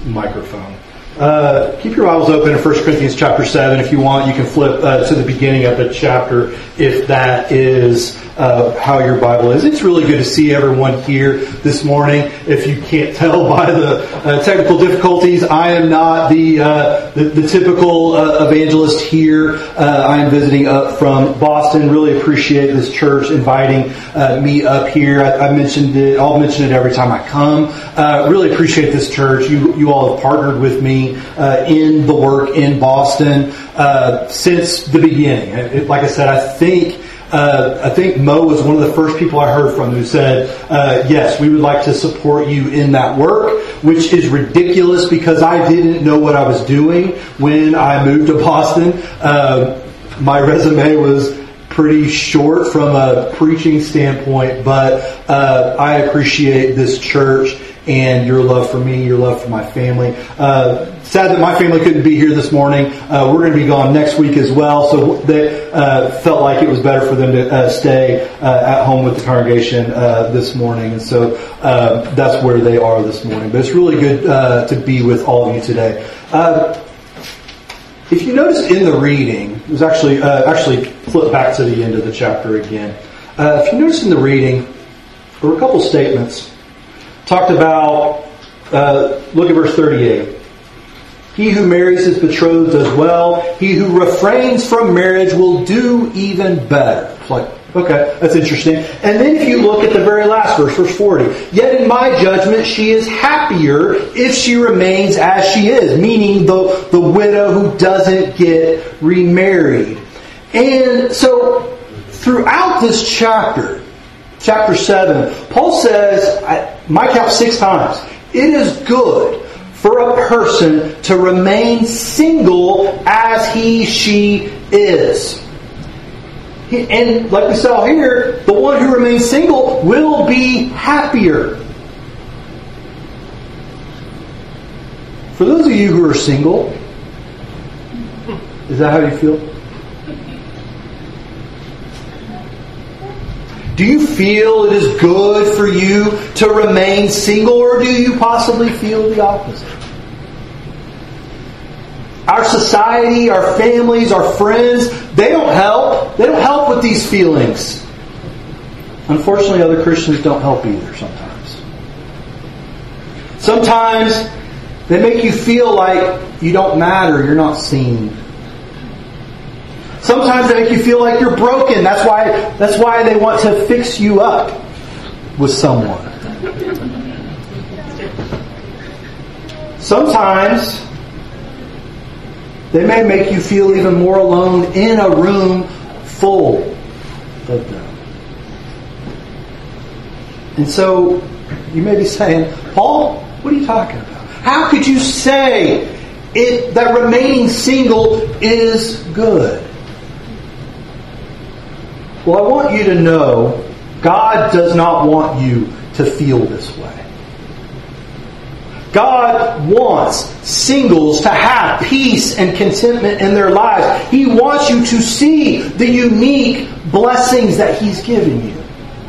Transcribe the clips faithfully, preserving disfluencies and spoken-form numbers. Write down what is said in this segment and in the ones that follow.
microphone. Uh, keep your Bibles open in First Corinthians chapter seven. If you want, you can flip uh, to the beginning of the chapter if that is uh, how your Bible is. It's really good to see everyone here this morning. If you can't tell by the uh, technical difficulties, I am not the uh, the, the typical uh, evangelist here. Uh, I am visiting up from Boston. Really appreciate this church inviting uh, me up here. I, I mentioned it. I'll mention it every time I come. Uh, really appreciate this church. You you all have partnered with me Uh, in the work in Boston uh, since the beginning. It, like I said, I think uh, I think Mo was one of the first people I heard from who said, uh, "Yes, we would like to support you in that work," which is ridiculous because I didn't know what I was doing when I moved to Boston. Uh, my resume was pretty short from a preaching standpoint, but uh, I appreciate this church and your love for me, your love for my family. Uh, sad that my family couldn't be here this morning. Uh, we're going to be gone next week as well, so they uh, felt like it was better for them to uh, stay uh, at home with the congregation uh, this morning, and so uh, that's where they are this morning. But it's really good uh, to be with all of you today. Uh, if you notice in the reading, it was actually uh, actually flip back to the end of the chapter again. Uh, if you notice in the reading, there were a couple statements. Talked about, uh, look at verse thirty-eight. He who marries his betrothed does well. He who refrains from marriage will do even better. It's like, okay, that's interesting. And then if you look at the very last verse, verse forty. Yet in my judgment she is happier if she remains as she is. Meaning the, the widow who doesn't get remarried. And so throughout this chapter, chapter seven, Paul says, I, my count six times, it is good for a person to remain single as he, she is. He, and like we saw here, the one who remains single will be happier. For those of you who are single, is that how you feel? Do you feel it is good for you to remain single, or do you possibly feel the opposite? Our society, our families, our friends, they don't help. They don't help with these feelings. Unfortunately, other Christians don't help either sometimes. Sometimes they make you feel like you don't matter, you're not seen. Sometimes they make you feel like you're broken. That's why, that's why they want to fix you up with someone. Sometimes they may make you feel even more alone in a room full of them. And so you may be saying, Paul, what are you talking about? How could you say it, that remaining single is good? Well, I want you to know God does not want you to feel this way. God wants singles to have peace and contentment in their lives. He wants you to see the unique blessings that He's given you.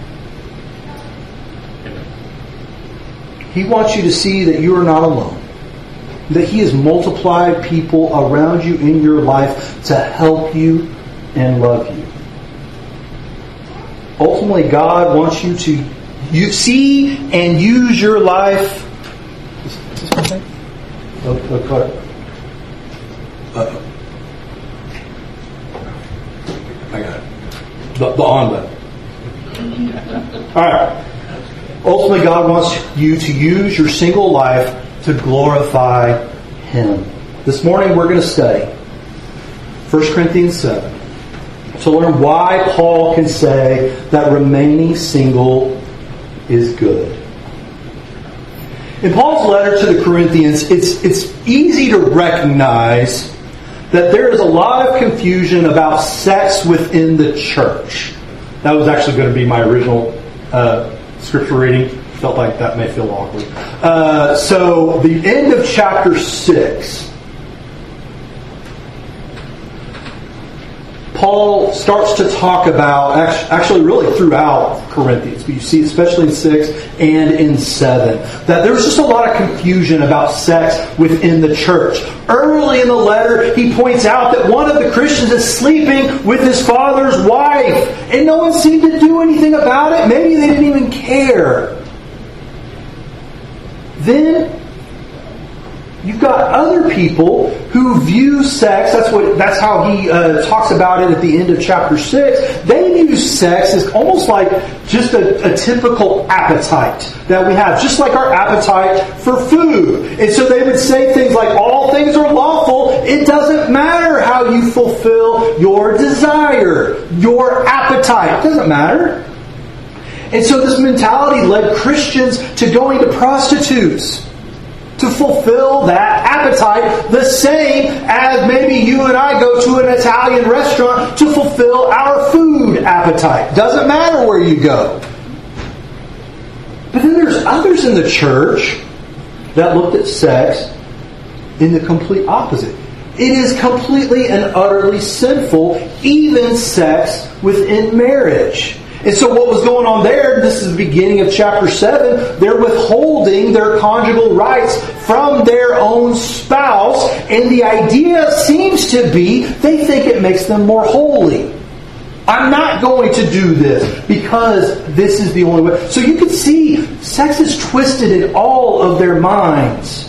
He wants you to see that you are not alone. That He has multiplied people around you in your life to help you and love you. Ultimately, God wants you to you see and use your life. Is this one thing? Oh, oh, cut it. Uh-oh. I got it. The, the on button. Alright. Ultimately, God wants you to use your single life to glorify Him. This morning, we're going to study First Corinthians seven. To learn why Paul can say that remaining single is good. In Paul's letter to the Corinthians, it's, it's easy to recognize that there is a lot of confusion about sex within the church. That was actually going to be my original uh, scripture reading. Felt like that may feel awkward. Uh, so, the end of chapter six, Paul starts to talk about, actually really throughout Corinthians, but you see especially in six and in seven, that there's just a lot of confusion about sex within the church. Early in the letter, he points out that one of the Christians is sleeping with his father's wife, and no one seemed to do anything about it. Maybe they didn't even care. Then you've got other people who view sex, that's what that's how he uh, talks about it at the end of chapter six. They view sex as almost like just a, a typical appetite that we have, just like our appetite for food. And so they would say things like, all things are lawful. It doesn't matter how you fulfill your desire, your appetite. It doesn't matter. And so this mentality led Christians to going to prostitutes to fulfill that appetite, the same as maybe you and I go to an Italian restaurant to fulfill our food appetite. Doesn't matter where you go. But then there's others in the church that looked at sex in the complete opposite. It is completely and utterly sinful, even sex within marriage. And so what was going on there, this is the beginning of chapter seven, they're withholding their conjugal rights from their own spouse. And the idea seems to be, they think it makes them more holy. I'm not going to do this because this is the only way. So you can see, sex is twisted in all of their minds.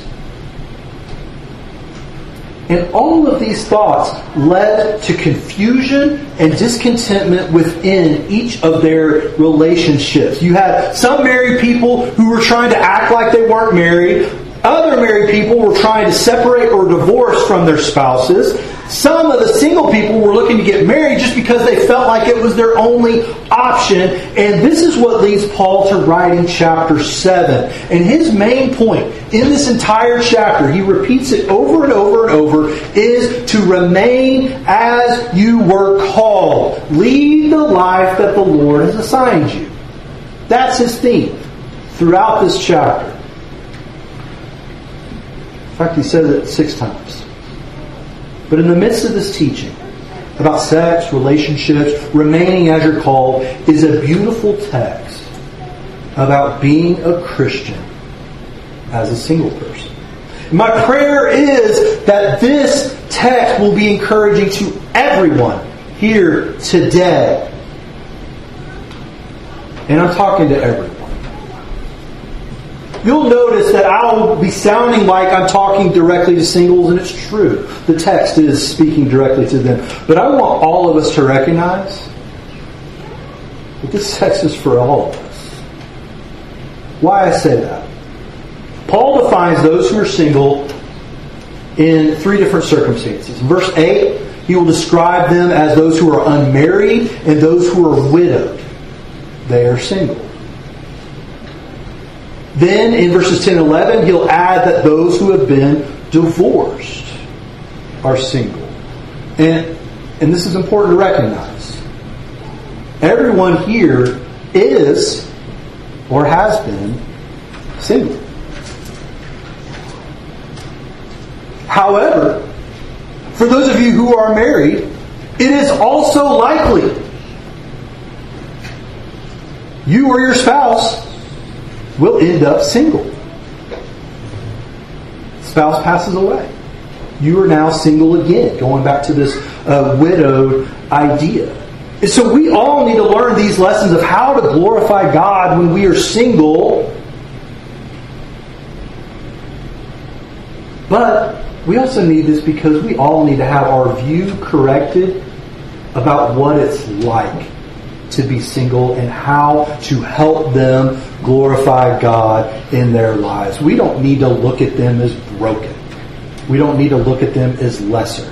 And all of these thoughts led to confusion and discontentment within each of their relationships. You had some married people who were trying to act like they weren't married. Other married people were trying to separate or divorce from their spouses. Some of the single people were looking to get married just because they felt like it was their only option. And this is what leads Paul to write in chapter seven. And his main point in this entire chapter, he repeats it over and over and over, is to remain as you were called. Lead the life that the Lord has assigned you. That's his theme throughout this chapter. In fact, he says it six times. But in the midst of this teaching about sex, relationships, remaining as you're called, is a beautiful text about being a Christian as a single person. My prayer is that this text will be encouraging to everyone here today. And I'm talking to everyone. You'll notice that I'll be sounding like I'm talking directly to singles, and it's true. The text is speaking directly to them. But I want all of us to recognize that this text is for all of us. Why I say that? Paul defines those who are single in three different circumstances. In verse eight, he will describe them as those who are unmarried and those who are widowed. They are single. Then in verses ten and eleven, he'll add that those who have been divorced are single. And, and this is important to recognize. Everyone here is or has been single. However, for those of you who are married, it is also likely you or your spouse will end up single. Spouse passes away. You are now single again, going back to this uh, widowed idea. And so we all need to learn these lessons of how to glorify God when we are single. But we also need this because we all need to have our view corrected about what it's like to be single and how to help them glorify God in their lives. We don't need to look at them as broken. We don't need to look at them as lesser.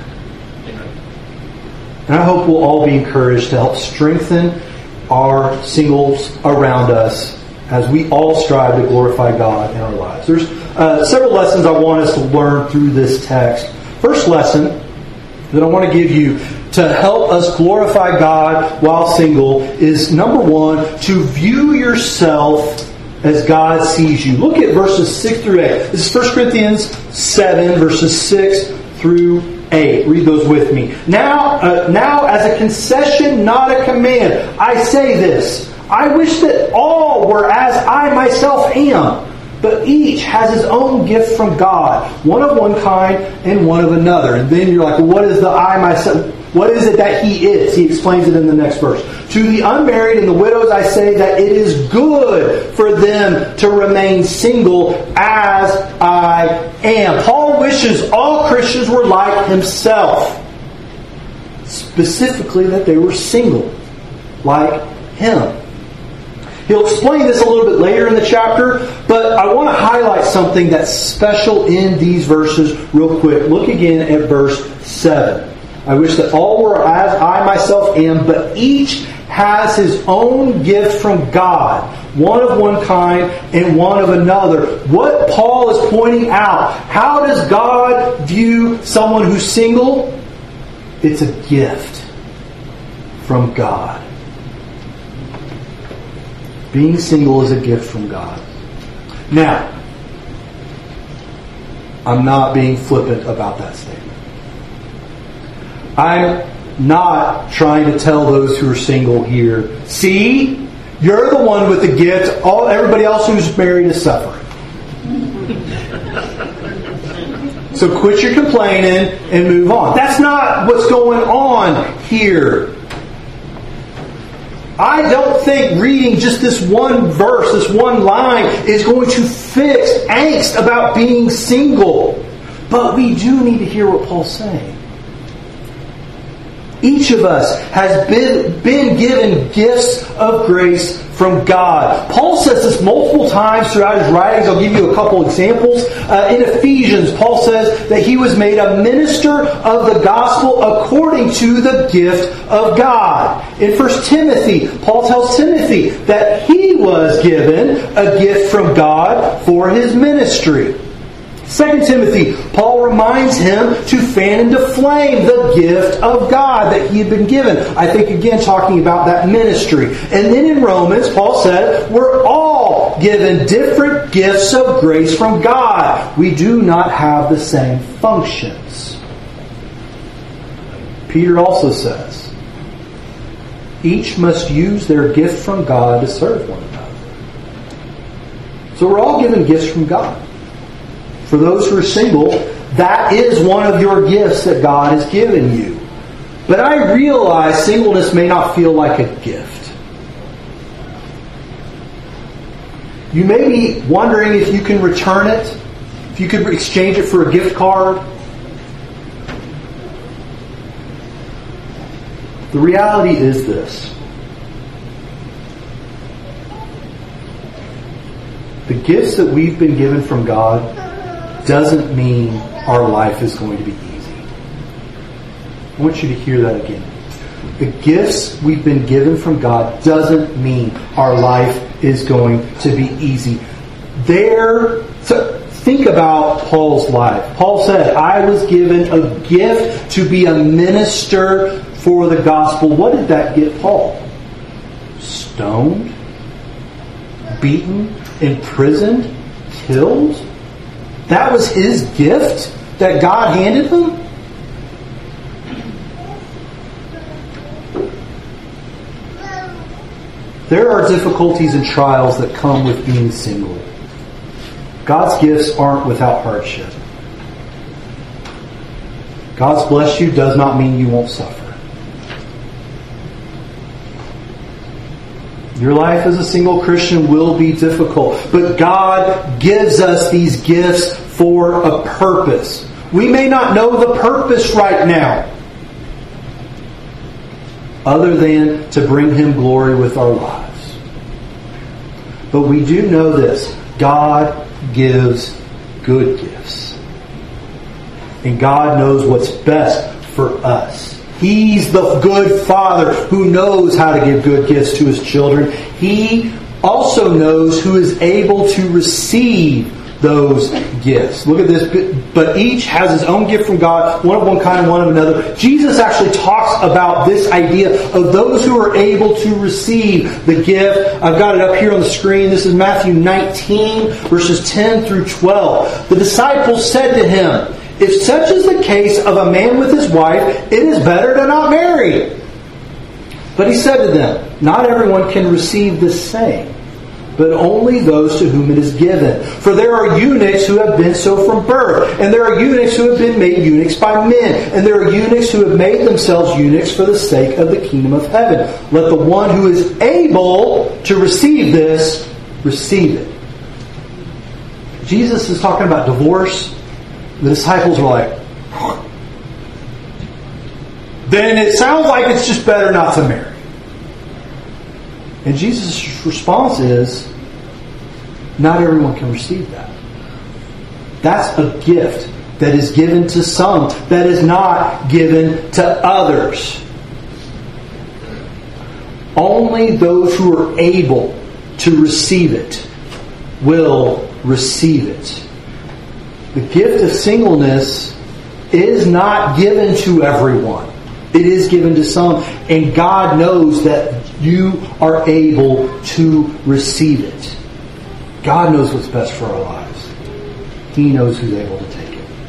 And I hope we'll all be encouraged to help strengthen our singles around us as we all strive to glorify God in our lives. There's uh, several lessons I want us to learn through this text. First lesson that I want to give you to help us glorify God while single is, number one, to view yourself as God sees you. Look at verses six through eight. This is First Corinthians seven, verses six through eight. Read those with me. Now, uh, now as a concession, not a command, I say this. I wish that all were as I myself am. But each has his own gift from God, one of one kind and one of another. And then you're like, well, what is the I myself? What is it that he is? He explains it in the next verse. To the unmarried and the widows I say that it is good for them to remain single as I am. Paul wishes all Christians were like himself. Specifically that they were single, like him. He'll explain this a little bit later in the chapter, but I want to highlight something that's special in these verses real quick. Look again at verse seven. I wish that all were as I myself am, but each has his own gift from God, one of one kind and one of another. What Paul is pointing out, how does God view someone who's single? It's a gift from God. Being single is a gift from God. Now, I'm not being flippant about that statement. I'm not trying to tell those who are single here, see, you're the one with the gift, all everybody else who's married is suffering. So quit your complaining and move on. That's not what's going on here. I don't think reading just this one verse, this one line, is going to fix angst about being single. But we do need to hear what Paul's saying. Each of us has been, been given gifts of grace from God. Paul says this multiple times throughout his writings. I'll give you a couple examples. Uh, in Ephesians, Paul says that he was made a minister of the gospel according to the gift of God. In First Timothy, Paul tells Timothy that he was given a gift from God for his ministry. Second Timothy, Paul reminds him to fan into flame the gift of God that he had been given. I think again talking about that ministry. And then in Romans, Paul said, we're all given different gifts of grace from God. We do not have the same functions. Peter also says, each must use their gift from God to serve one another. So we're all given gifts from God. For those who are single, that is one of your gifts that God has given you. But I realize singleness may not feel like a gift. You may be wondering if you can return it, if you could exchange it for a gift card. The reality is this. The gifts that we've been given from God doesn't mean our life is going to be easy. I want you to hear that again. The gifts we've been given from God doesn't mean our life is going to be easy. There, so think about Paul's life. Paul said, I was given a gift to be a minister for the gospel. What did that get Paul? Stoned? Beaten? Imprisoned? Killed? That was his gift that God handed him? There are difficulties and trials that come with being single. God's gifts aren't without hardship. God's blessed you does not mean you won't suffer. Your life as a single Christian will be difficult, but God gives us these gifts for a purpose. We may not know the purpose right now, other than to bring Him glory with our lives. But we do know this: God gives good gifts. And God knows what's best for us. He's the good Father who knows how to give good gifts to His children. He also knows who is able to receive those gifts. Look at this. But each has his own gift from God, one of one kind and one of another. Jesus actually talks about this idea of those who are able to receive the gift. I've got it up here on the screen. This is Matthew nineteen, verses ten through twelve. The disciples said to Him, If such is the case of a man with his wife, it is better to not marry. But he said to them, not everyone can receive this saying, but only those to whom it is given. For there are eunuchs who have been so from birth, and there are eunuchs who have been made eunuchs by men, and there are eunuchs who have made themselves eunuchs for the sake of the kingdom of heaven. Let the one who is able to receive this, receive it. Jesus is talking about divorce. The disciples were like, then it sounds like it's just better not to marry. And Jesus' response is, not everyone can receive that. That's a gift that is given to some, that is not given to others. Only those who are able to receive it will receive it. The gift of singleness is not given to everyone. It is given to some. And God knows that you are able to receive it. God knows what's best for our lives. He knows who's able to take it.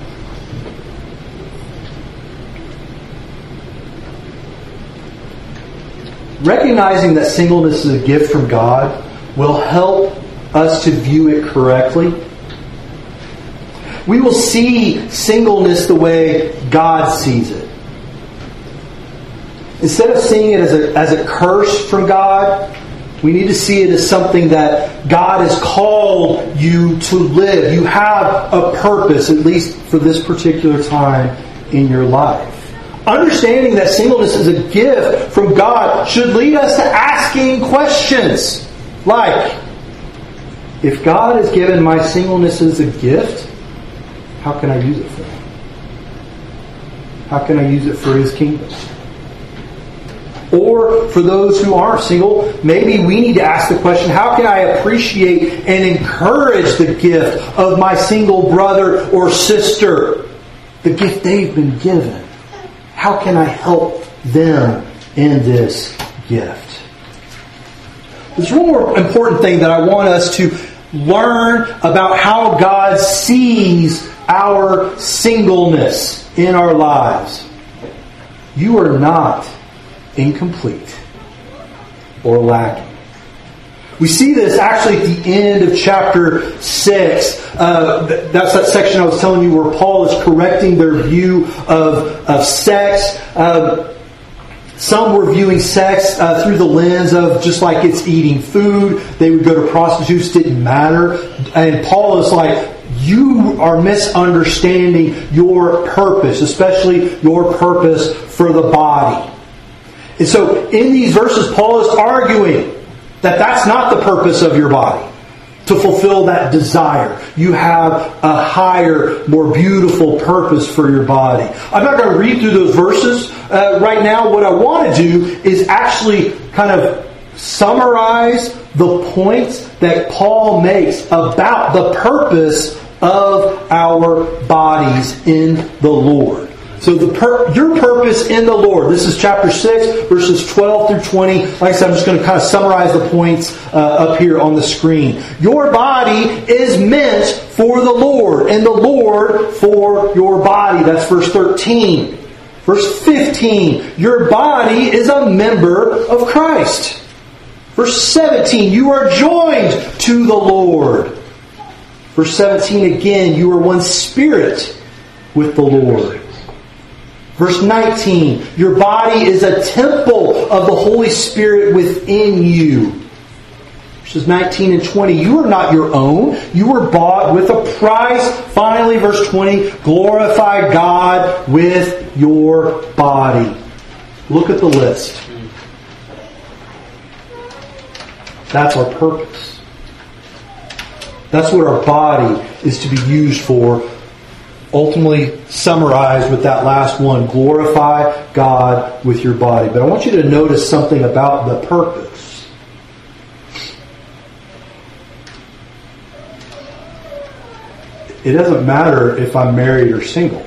Recognizing that singleness is a gift from God will help us to view it correctly. We will see singleness the way God sees it. Instead of seeing it as a, as a curse from God, we need to see it as something that God has called you to live. You have a purpose, at least for this particular time in your life. Understanding that singleness is a gift from God should lead us to asking questions like, if God has given my singleness as a gift, how can I use it for Him? How can I use it for His kingdom? Or for those who aren't single, maybe we need to ask the question, how can I appreciate and encourage the gift of my single brother or sister? The gift they've been given. How can I help them in this gift? There's one more important thing that I want us to learn about how God sees our singleness in our lives. You are not incomplete or lacking. We see this actually at the end of chapter six. Uh, that's that section I was telling you where Paul is correcting their view of, of sex. Uh, some were viewing sex uh, through the lens of just like it's eating food. They would go to prostitutes, didn't matter. And Paul is like, you are misunderstanding your purpose, especially your purpose for the body. And so in these verses, Paul is arguing that that's not the purpose of your body, to fulfill that desire. You have a higher, more beautiful purpose for your body. I'm not going to read through those verses uh, right now. What I want to do is actually kind of summarize the points that Paul makes about the purpose of our bodies in the Lord. So the pur- your purpose in the Lord. This is chapter six, verses twelve through twenty. Like I said, I'm just going to kind of summarize the points uh, up here on the screen. Your body is meant for the Lord, and the Lord for your body. That's verse thirteen. Verse fifteen. Your body is a member of Christ. Verse seventeen. You are joined to the Lord. Verse seventeen again. You are one spirit with the Lord. Verse nineteen, your body is a temple of the Holy Spirit within you. Verses nineteen and twenty, you are not your own. You were bought with a price. Finally, verse twenty, glorify God with your body. Look at the list. That's our purpose. That's what our body is to be used for. Ultimately summarized with that last one, glorify God with your body. But I want you to notice something about the purpose. It doesn't matter if I'm married or single.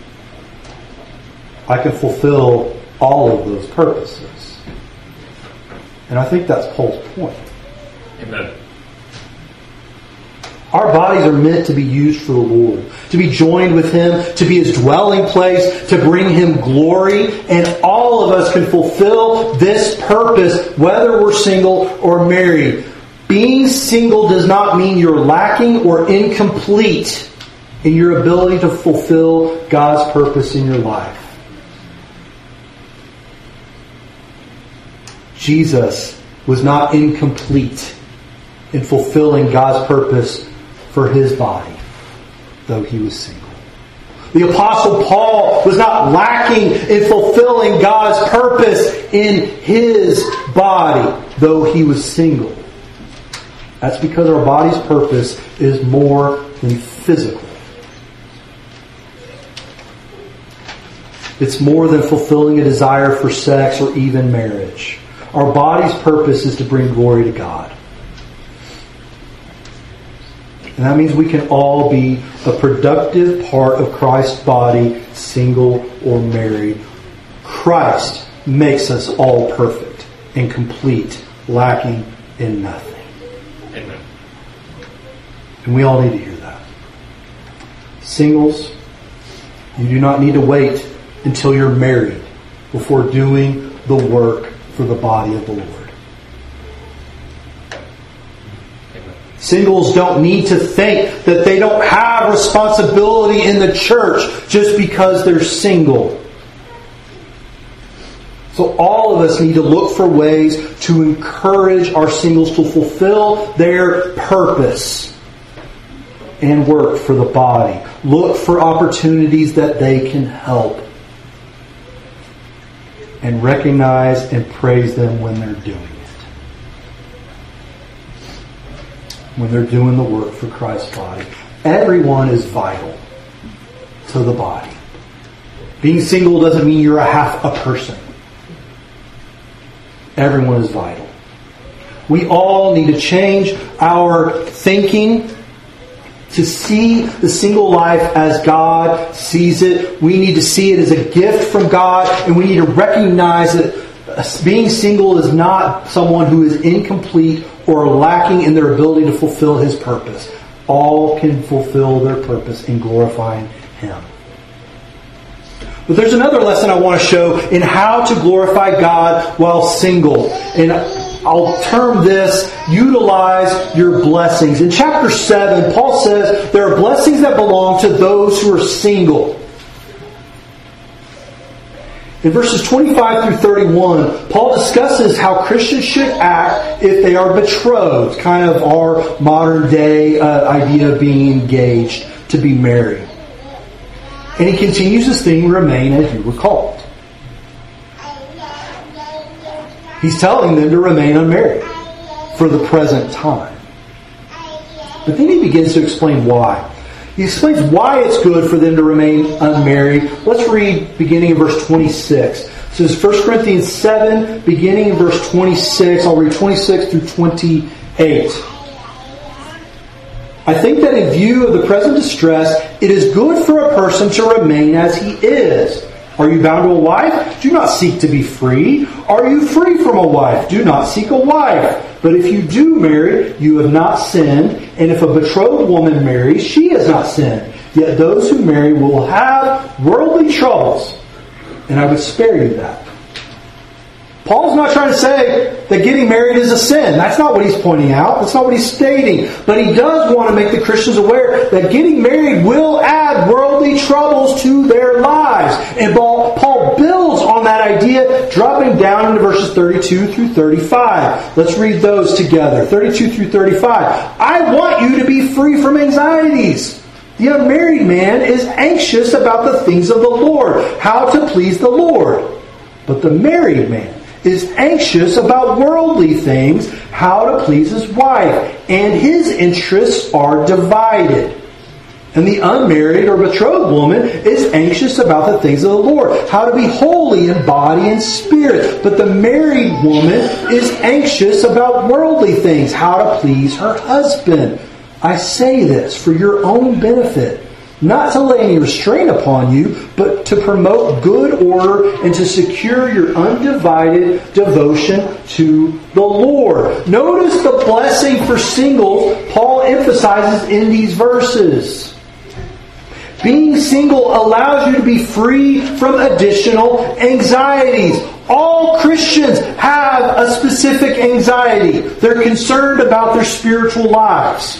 I can fulfill all of those purposes. And I think that's Paul's point. Amen. Our bodies are meant to be used for the Lord, to be joined with Him, to be His dwelling place, to bring Him glory. And all of us can fulfill this purpose, whether we're single or married. Being single does not mean you're lacking or incomplete in your ability to fulfill God's purpose in your life. Jesus was not incomplete in fulfilling God's purpose for His body, though He was single. The Apostle Paul was not lacking in fulfilling God's purpose in his body, though he was single. That's because our body's purpose is more than physical. It's more than fulfilling a desire for sex or even marriage. Our body's purpose is to bring glory to God. And that means we can all be a productive part of Christ's body, single or married. Christ makes us all perfect and complete, lacking in nothing. Amen. And we all need to hear that. Singles, you do not need to wait until you're married before doing the work for the body of the Lord. Singles don't need to think that they don't have responsibility in the church just because they're single. So all of us need to look for ways to encourage our singles to fulfill their purpose and work for the body. Look for opportunities that they can help. And recognize and praise them when they're doing it. When they're doing the work for Christ's body. Everyone is vital to the body. Being single doesn't mean you're a half a person. Everyone is vital. We all need to change our thinking to see the single life as God sees it. We need to see it as a gift from God, and we need to recognize that being single is not someone who is incomplete or lacking in their ability to fulfill His purpose. All can fulfill their purpose in glorifying Him. But there's another lesson I want to show in how to glorify God while single. And I'll term this, utilize your blessings. In chapter seven, Paul says there are blessings that belong to those who are single. In verses twenty-five through thirty-one, Paul discusses how Christians should act if they are betrothed. Kind of our modern day uh, idea of being engaged to be married. And he continues this theme, remain as you were called. He's telling them to remain unmarried for the present time. But then he begins to explain why. He explains why it's good for them to remain unmarried. Let's read beginning in verse twenty-six. It says First Corinthians seven, beginning in verse twenty-six. I'll read twenty-six through twenty-eight. I think that in view of the present distress, it is good for a person to remain as he is. Are you bound to a wife? Do not seek to be free. Are you free from a wife? Do not seek a wife. But if you do marry, you have not sinned. And if a betrothed woman marries, she has not sinned. Yet those who marry will have worldly troubles. And I would spare you that. Paul's not trying to say that getting married is a sin. That's not what he's pointing out. That's not what he's stating. But he does want to make the Christians aware that getting married will add worldly troubles to their lives. And Paul builds on that idea, dropping down into verses thirty-two through thirty-five. Let's read those together. thirty-two through thirty-five. I want you to be free from anxieties. The unmarried man is anxious about the things of the Lord, how to please the Lord. But the married man is anxious about worldly things, how to please his wife, and his interests are divided. And the unmarried or betrothed woman is anxious about the things of the Lord, how to be holy in body and spirit. But the married woman is anxious about worldly things, how to please her husband. I say this for your own benefit, not to lay any restraint upon you, but to promote good order and to secure your undivided devotion to the Lord. Notice the blessing for singles Paul emphasizes in these verses. Being single allows you to be free from additional anxieties. All Christians have a specific anxiety. They're concerned about their spiritual lives.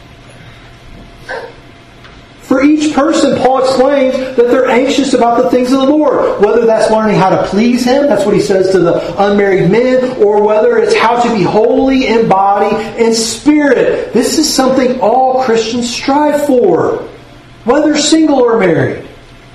For each person, Paul explains that they're anxious about the things of the Lord. Whether that's learning how to please Him, that's what he says to the unmarried men, or whether it's how to be holy in body and spirit. This is something all Christians strive for, whether single or married.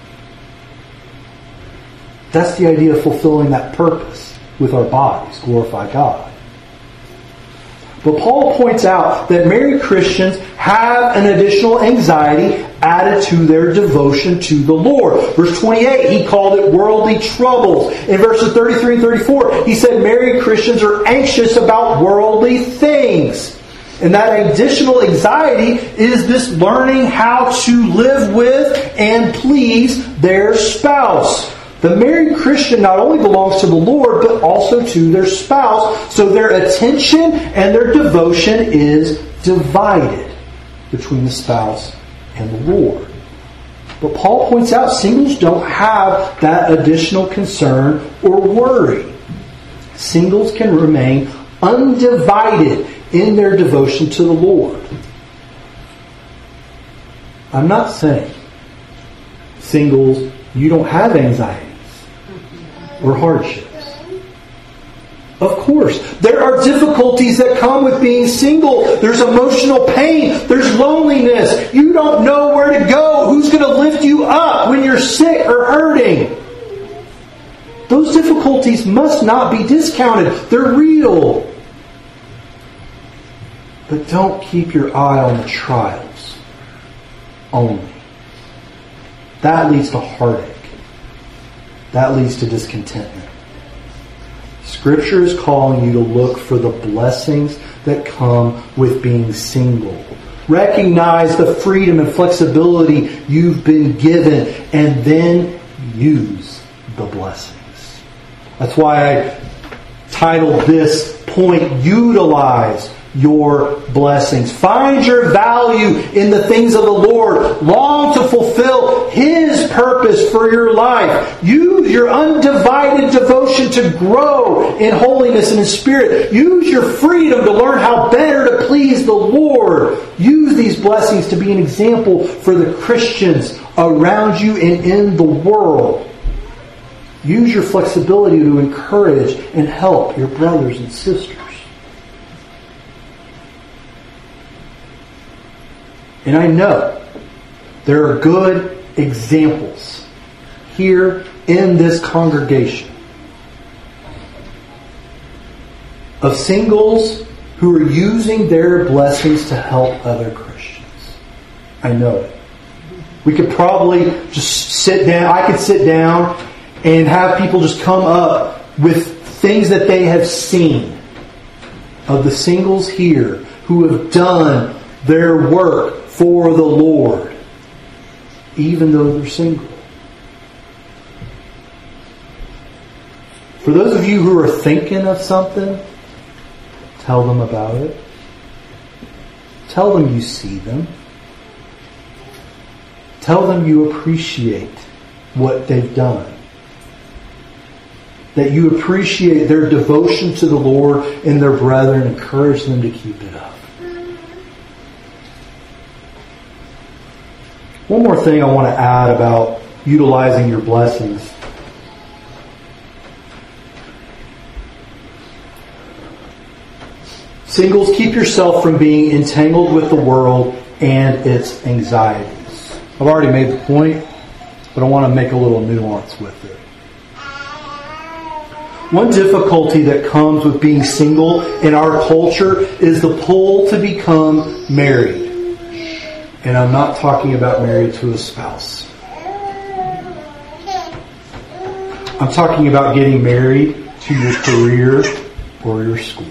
That's the idea of fulfilling that purpose with our bodies, glorify God. But Paul points out that married Christians have an additional anxiety added to their devotion to the Lord. Verse twenty-eight, he called it worldly troubles. In verses thirty-three and thirty-four, he said married Christians are anxious about worldly things. And that additional anxiety is this learning how to live with and please their spouse. The married Christian not only belongs to the Lord, but also to their spouse. So their attention and their devotion is divided between the spouse and the Lord. But Paul points out singles don't have that additional concern or worry. Singles can remain undivided in their devotion to the Lord. I'm not saying, singles, you don't have anxieties or hardships. Of course, there are difficulties that come with being single. There's emotional pain. There's loneliness. You don't know where to go. Who's going to lift you up when you're sick or hurting? Those difficulties must not be discounted. They're real. But don't keep your eye on the trials only. That leads to heartache. That leads to discontentment. Scripture is calling you to look for the blessings that come with being single. Recognize the freedom and flexibility you've been given, and then use the blessings. That's why I titled this point, Utilize Your Blessings. Find your value in the things of the Lord. Long to fulfill His purpose for your life. Use your undivided devotion to grow in holiness and in spirit. Use your freedom to learn how better to please the Lord. Use these blessings to be an example for the Christians around you and in the world. Use your flexibility to encourage and help your brothers and sisters. And I know there are good examples here in this congregation of singles who are using their blessings to help other Christians. I know it. We could probably just sit down, I could sit down and have people just come up with things that they have seen of the singles here who have done their work for the Lord, even though they're single. For those of you who are thinking of something, tell them about it. Tell them you see them. Tell them you appreciate what they've done. That you appreciate their devotion to the Lord and their brethren. Encourage them to keep it up. One more thing I want to add about utilizing your blessings. Singles, keep yourself from being entangled with the world and its anxieties. I've already made the point, but I want to make a little nuance with it. One difficulty that comes with being single in our culture is the pull to become married. And I'm not talking about married to a spouse. I'm talking about getting married to your career or your school.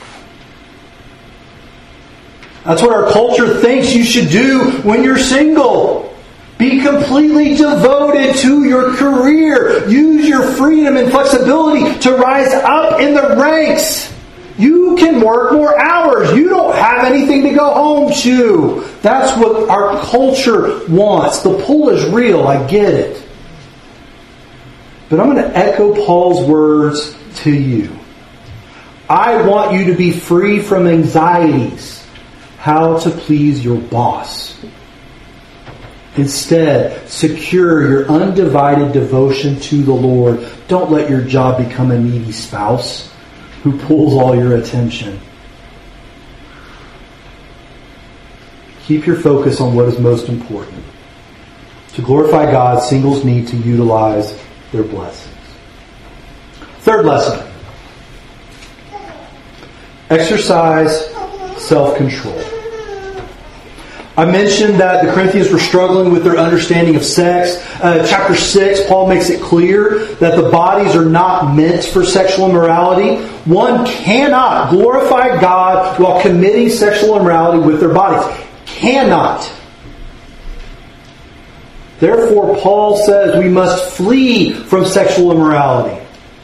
That's what our culture thinks you should do when you're single. Be completely devoted to your career. Use your freedom and flexibility to rise up in the ranks. You can work more hours. You don't have anything to go home to. That's what our culture wants. The pull is real. I get it. But I'm going to echo Paul's words to you. I want you to be free from anxieties. How to please your boss. Instead, secure your undivided devotion to the Lord. Don't let your job become a needy spouse who pulls all your attention. Keep your focus on what is most important. To glorify God, singles need to utilize their blessings. Third lesson. Exercise self-control. I mentioned that the Corinthians were struggling with their understanding of sex. Uh, chapter six, Paul makes it clear that the bodies are not meant for sexual immorality. One cannot glorify God while committing sexual immorality with their bodies. Cannot. Therefore, Paul says we must flee from sexual immorality.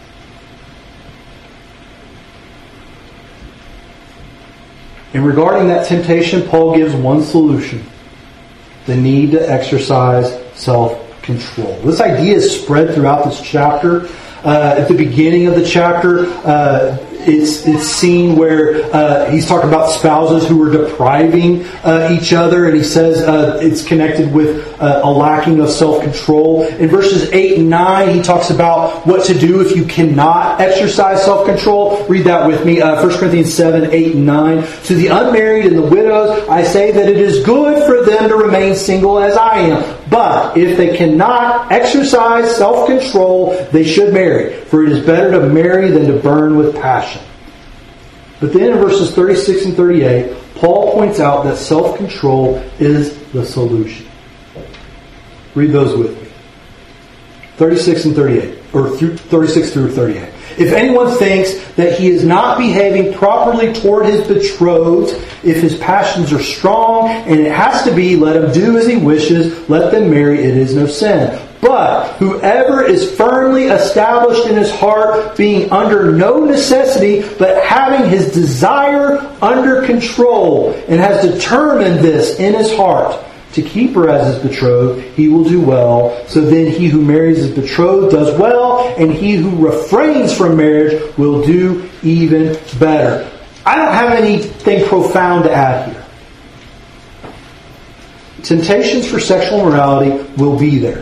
And regarding that temptation, Paul gives one solution. The need to exercise self-control. This idea is spread throughout this chapter. Uh, at the beginning of the chapter, uh, it's it's seen where uh, he's talking about spouses who are depriving uh, each other, and he says uh, it's connected with uh, a lacking of self-control. In verses eight and nine, he talks about what to do if you cannot exercise self-control. Read that with me. Uh, First Corinthians seven, eight, and nine. To the unmarried and the widows, I say that it is good for them to remain single as I am. But if they cannot exercise self-control, they should marry. For it is better to marry than to burn with passion. But then in verses thirty-six and thirty-eight, Paul points out that self-control is the solution. Read those with me. thirty-six and thirty-eight. Or through thirty-six through thirty-eight. If anyone thinks that he is not behaving properly toward his betrothed, if his passions are strong, and it has to be, let him do as he wishes, let them marry, it is no sin. But whoever is firmly established in his heart, being under no necessity, but having his desire under control, and has determined this in his heart, to keep her as his betrothed, he will do well. So then he who marries his betrothed does well, and he who refrains from marriage will do even better. I don't have anything profound to add here. Temptations for sexual immorality will be there.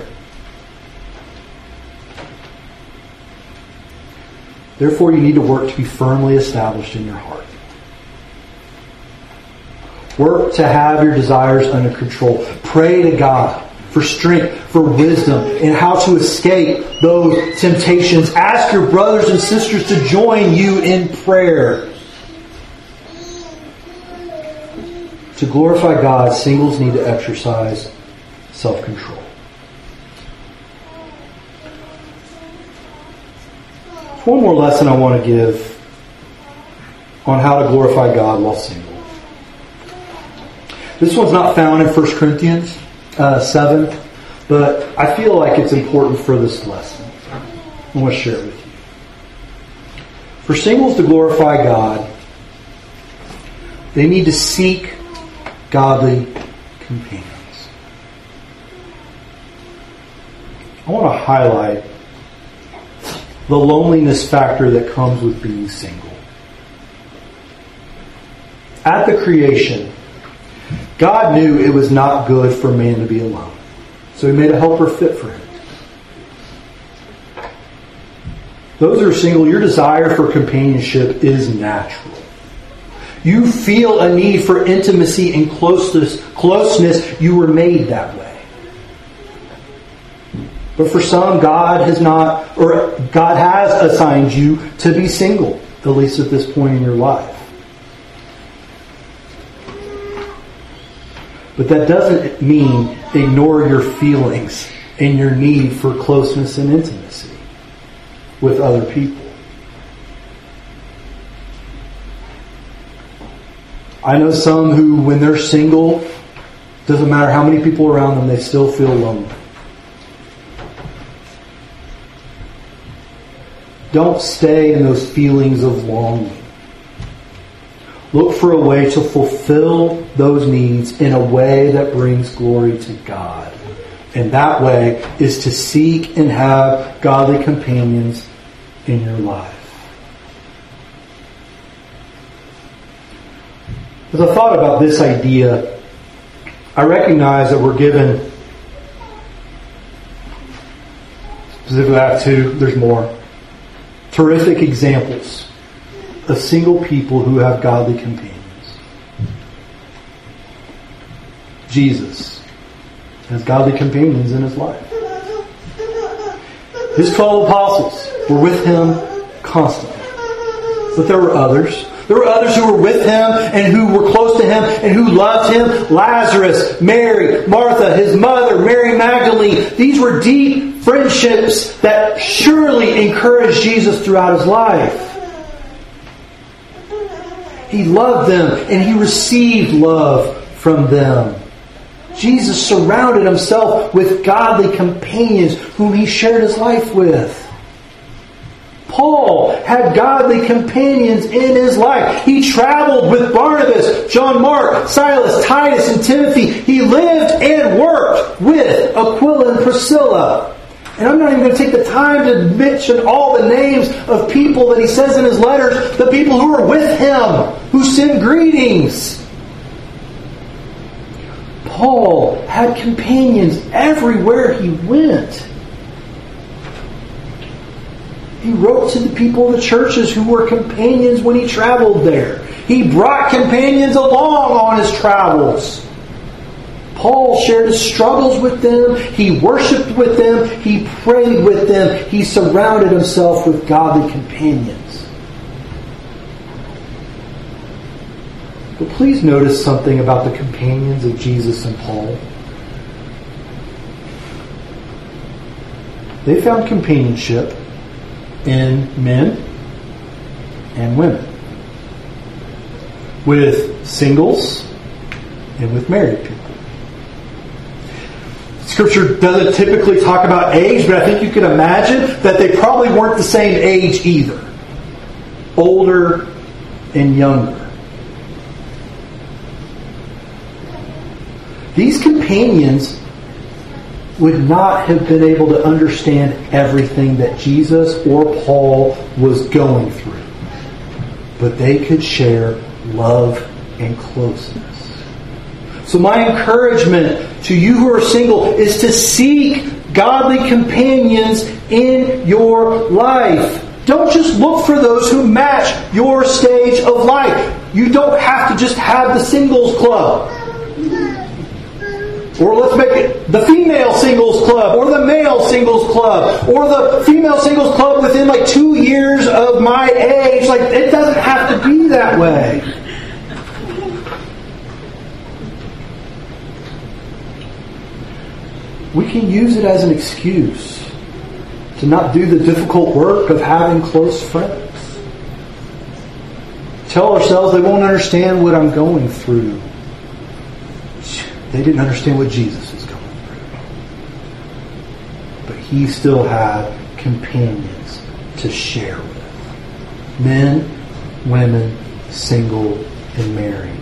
Therefore, you need to work to be firmly established in your heart. Work to have your desires under control. Pray to God for strength, for wisdom, and how to escape those temptations. Ask your brothers and sisters to join you in prayer. To glorify God, singles need to exercise self-control. One more lesson I want to give on how to glorify God while single. This one's not found in First Corinthians uh, seven, but I feel like it's important for this lesson. I want to share it with you. For singles to glorify God, they need to seek godly companions. I want to highlight the loneliness factor that comes with being single. At the creation, God knew it was not good for man to be alone. So He made a helper fit for him. Those who are single, your desire for companionship is natural. You feel a need for intimacy and closeness. Closeness, you were made that way. But for some, God has not, or God has assigned you to be single, at least at this point in your life. But that doesn't mean ignore your feelings and your need for closeness and intimacy with other people. I know some who, when they're single, doesn't matter how many people are around them, they still feel lonely. Don't stay in those feelings of longing. Look for a way to fulfill those needs in a way that brings glory to God. And that way is to seek and have godly companions in your life. As I thought about this idea, I recognize that we're given specifically that two, there's more. Terrific examples of single people who have godly companions. Jesus has godly companions in his life. His twelve apostles were with him constantly. But there were others. There were others who were with him and who were close to him and who loved him. Lazarus, Mary, Martha, his mother, Mary Magdalene. These were deep friendships that surely encouraged Jesus throughout his life. He loved them and he received love from them. Jesus surrounded himself with godly companions whom he shared his life with. Paul had godly companions in his life. He traveled with Barnabas, John Mark, Silas, Titus, and Timothy. He lived and worked with Aquila and Priscilla. And I'm not even going to take the time to mention all the names of people that he says in his letters, the people who are with him, who send greetings. Paul had companions everywhere he went. He wrote to the people of the churches who were companions when he traveled there. He brought companions along on his travels. Paul shared his struggles with them. He worshipped with them. He prayed with them. He surrounded himself with godly companions. But please notice something about the companions of Jesus and Paul. They found companionship in men and women, with singles and with married people. Scripture doesn't typically talk about age, but I think you can imagine that they probably weren't the same age either. Older and younger. These companions would not have been able to understand everything that Jesus or Paul was going through. But they could share love and closeness. So my encouragement to you who are single is to seek godly companions in your life. Don't just look for those who match your stage of life. You don't have to just have the singles club. Or let's make it the female singles club, or the male singles club, or the female singles club within like two years of my age. Like, it doesn't have to be that way. We can use it as an excuse to not do the difficult work of having close friends. Tell ourselves they won't understand what I'm going through. They didn't understand what Jesus was going through. But he still had companions to share with. Men, women, single, and married.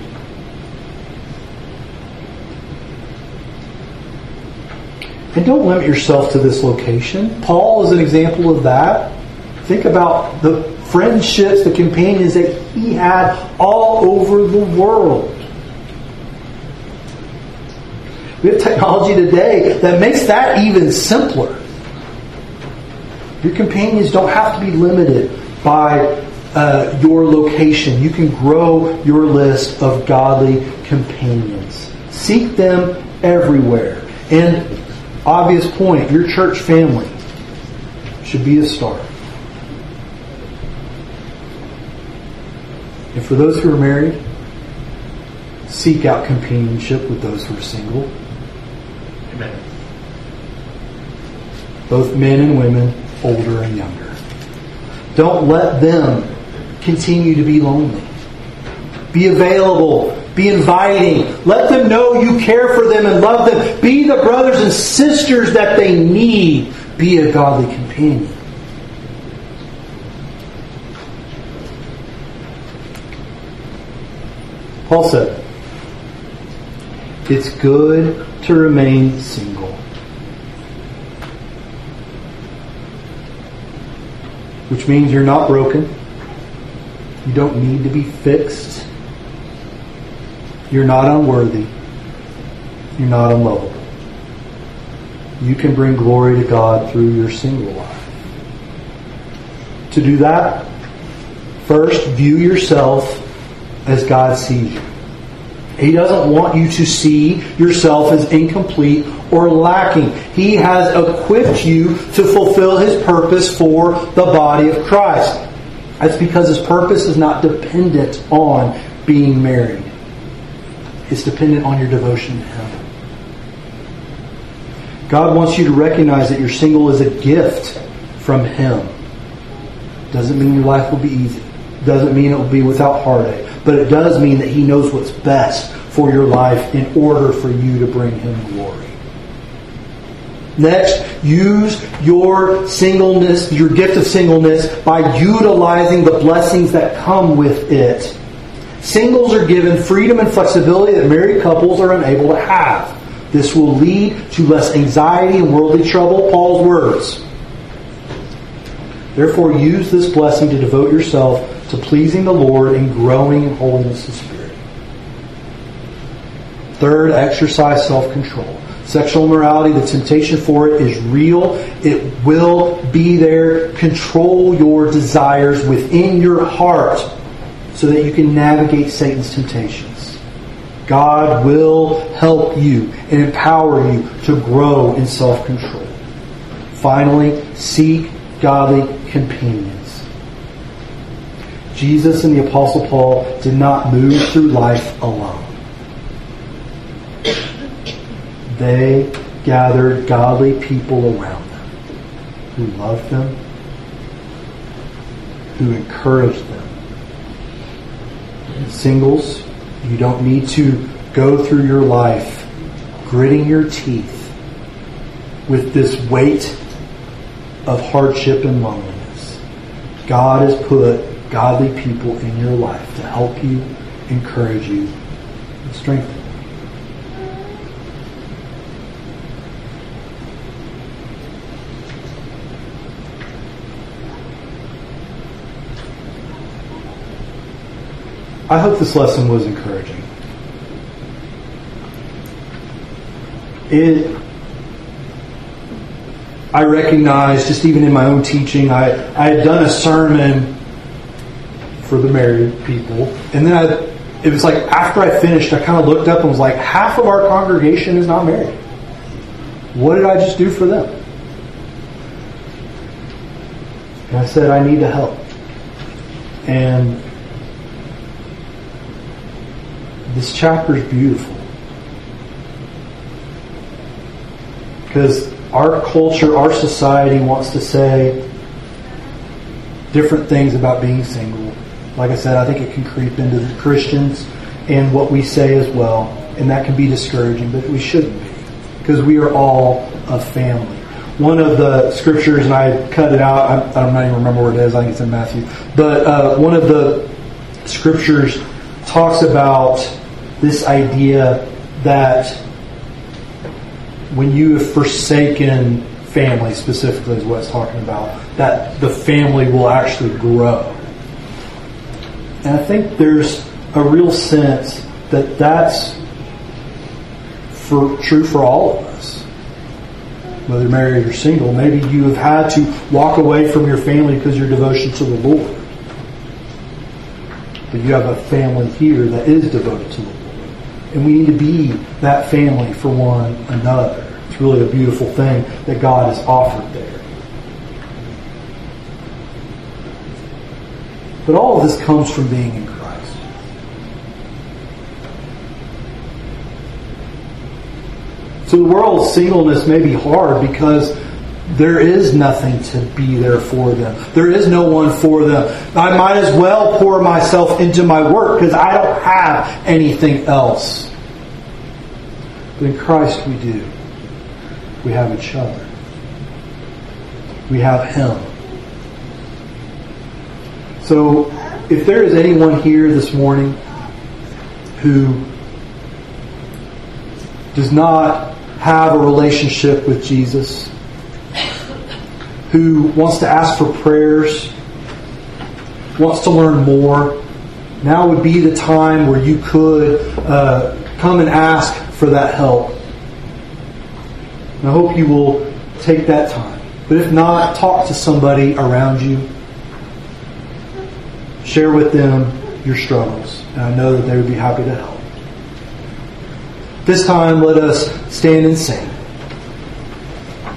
And don't limit yourself to this location. Paul is an example of that. Think about the friendships, the companions that he had all over the world. We have technology today that makes that even simpler. Your companions don't have to be limited by uh, your location. You can grow your list of godly companions. Seek them everywhere. And obvious point, your church family should be a start. And for those who are married, seek out companionship with those who are single. Amen. Both men and women, older and younger. Don't let them continue to be lonely. Be available. Be inviting. Let them know you care for them and love them. Be the brothers and sisters that they need. Be a godly companion. Paul said, it's good to remain single. Which means you're not broken. You don't need to be fixed. You're not unworthy. You're not unlovable. You can bring glory to God through your single life. To do that, first, view yourself as God sees you. He doesn't want you to see yourself as incomplete or lacking. He has equipped you to fulfill His purpose for the body of Christ. That's because His purpose is not dependent on being married. It's dependent on your devotion to Him. God wants you to recognize that you're single as a gift from Him. Doesn't mean your life will be easy. Doesn't mean it will be without heartache. But it does mean that He knows what's best for your life in order for you to bring Him glory. Next, use your singleness, your gift of singleness, by utilizing the blessings that come with it. Singles are given freedom and flexibility that married couples are unable to have. This will lead to less anxiety and worldly trouble, Paul's words. Therefore, use this blessing to devote yourself to pleasing the Lord and growing in holiness of spirit. Third, exercise self-control. Sexual immorality, the temptation for it is real. It will be there. Control your desires within your heart so that you can navigate Satan's temptations. God will help you and empower you to grow in self-control. Finally, seek godly companions. Jesus and the Apostle Paul did not move through life alone. They gathered godly people around them who loved them, who encouraged them. Singles, you don't need to go through your life gritting your teeth with this weight of hardship and loneliness. God has put godly people in your life to help you, encourage you, and strengthen you. I hope this lesson was encouraging. It, I recognize, just even in my own teaching, I, I had done a sermon for the married people, and then I, it was like after I finished, I kind of looked up and was like, half of our congregation is not married. What did I just do for them? And I said, I need to help. And this chapter is beautiful. Because our culture, our society wants to say different things about being single. Like I said, I think it can creep into the Christians and what we say as well. And that can be discouraging, but we shouldn't be. Because we are all a family. One of the scriptures, and I cut it out, I, I don't even remember where it is, I think it's in Matthew. But uh, one of the scriptures talks about this idea that when you have forsaken family, specifically is what it's talking about, that the family will actually grow. And I think there's a real sense that that's for, true for all of us. Whether married or single, maybe you have had to walk away from your family because of your devotion to the Lord. But you have a family here that is devoted to the Lord. And we need to be that family for one another. It's really a beautiful thing that God has offered there. But all of this comes from being in Christ. So the world's singleness may be hard because there is nothing to be there for them. There is no one for them. I might as well pour myself into my work because I don't have anything else. But in Christ we do. We have each other. We have Him. So if there is anyone here this morning who does not have a relationship with Jesus, who wants to ask for prayers, wants to learn more, now would be the time where you could uh, come and ask for that help. And I hope you will take that time. But if not, talk to somebody around you. Share with them your struggles. And I know that they would be happy to help. This time, let us stand and sing.